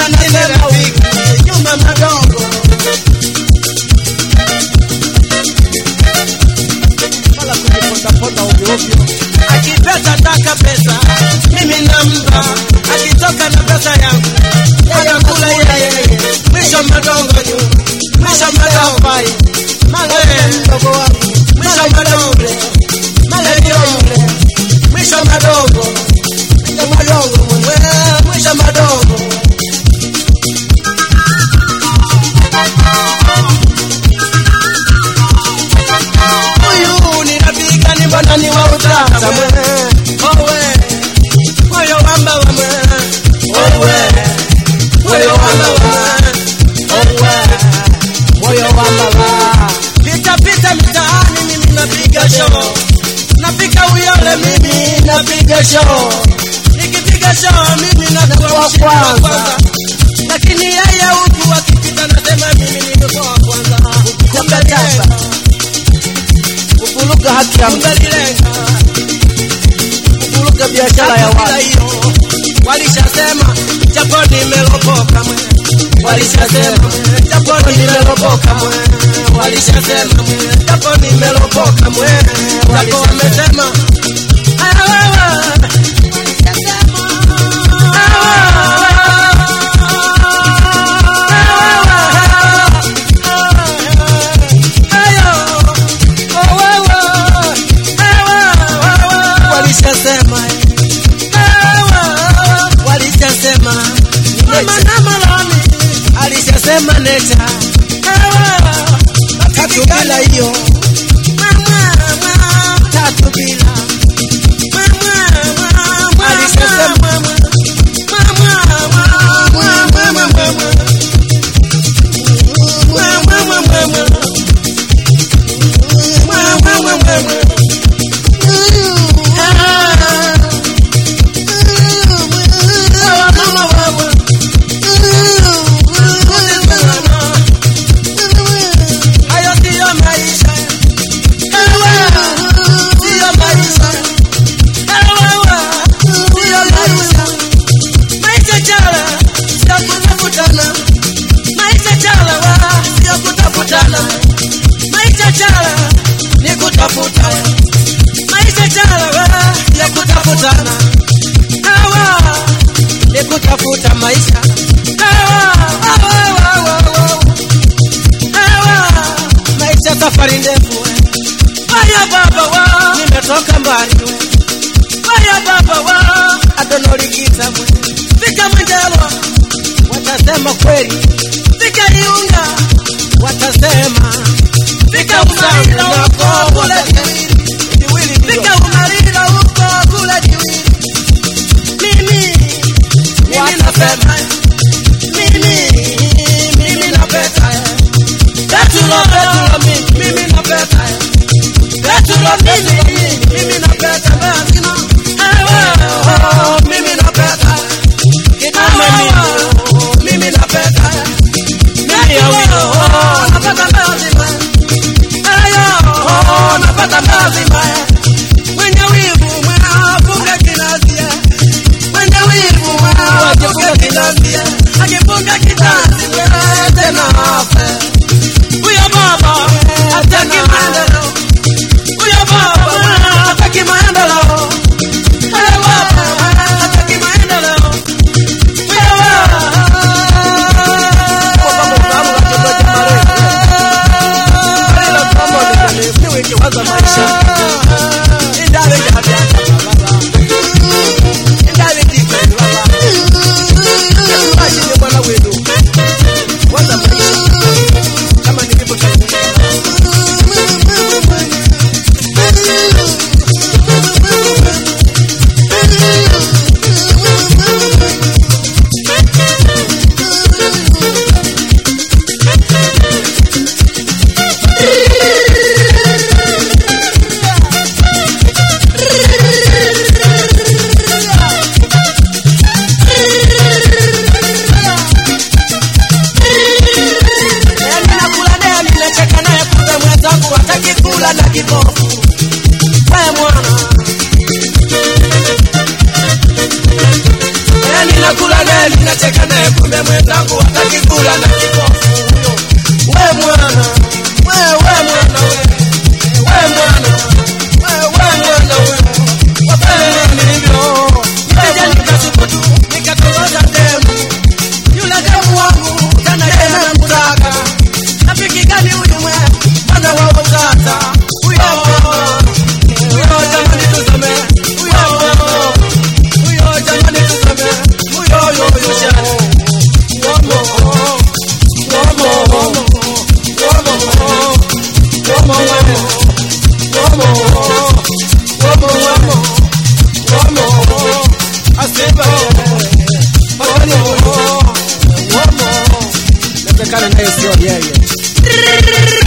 anasema nyuma madongo. Mala kujiponda ovyo ovyo. Akipesa taka pesa, mimi nampa. Akitoka na pesa yangu, anakula yeye. Mwisho madongo nyuma. Mwisho madongo. Mala mdogo wangu. Mwisho madongo. Mala yule. Mwisho madongo. Madongo mwe. Mwisho madongo. Huyu ni rafiki ni mbona ni wa utata mwe. Owe. Moyo wamba wa mwe. Owe. Moyo wamba wa mwe. Owe. Moyo wamba wa. Pita mitaani mimi napiga show. Napiga uyole mimi napiga show. Nikipiga show mimi nakuwa kwanza. Lakini yeye huku akipita nasema mimi ndio wa kwanza. Kumbe kukuluka haki ya mdalilenga. Kukuluka biashara ya watu. Walishasema japo nimelokoka mwe. Walishasema japo nimelokoka mwe. Walishasema japo nimelokoka mwe. Japo wamesema alishasema neta tatu bila hiyo tatu bila alishasema kutafuta maisha. Maisha safari ndefu. Haya baba wa nimetoka mbali. Haya baba wa adonolikita mwe. Fika Mwendelwa watasema kweli. Fika Iunga watasema. Fika Umarila huko kule Diwili. Fika Umarila huko kule Diwili. Wanasema mimi na pesa. Betulo mimi na pesa. Betulo mimi na pesa. Mimi na pesa. Mimi na pesa. Mimi ya wino napata lazima. Napata lazima. Mwenye wivu mwafunga kinazia. Mwenye wivu mwafunga kinazia. Akifunga kizazi wewe tena hafe. Huyo baba hataki maendeleo. Huyo baba hataki maendeleo. Huyo baba hataki maendeleo. Huyo baba maisha. Indale ya ninakula naye ninacheka naye kumbe mwenzangu hataki kula na kipofu huyo. We mwana, we mwana we mwana, we mwana huyo. Wapele nilivyo, nikaja nikasubutu, nikatongoza demu. Yule demu wangu, tena yeye namtaka. Rafiki gani huyu mwe, mwana wa utata. Huyo jamani tusome, huyo jamani tusome, huyo shani. Naye sio yeye.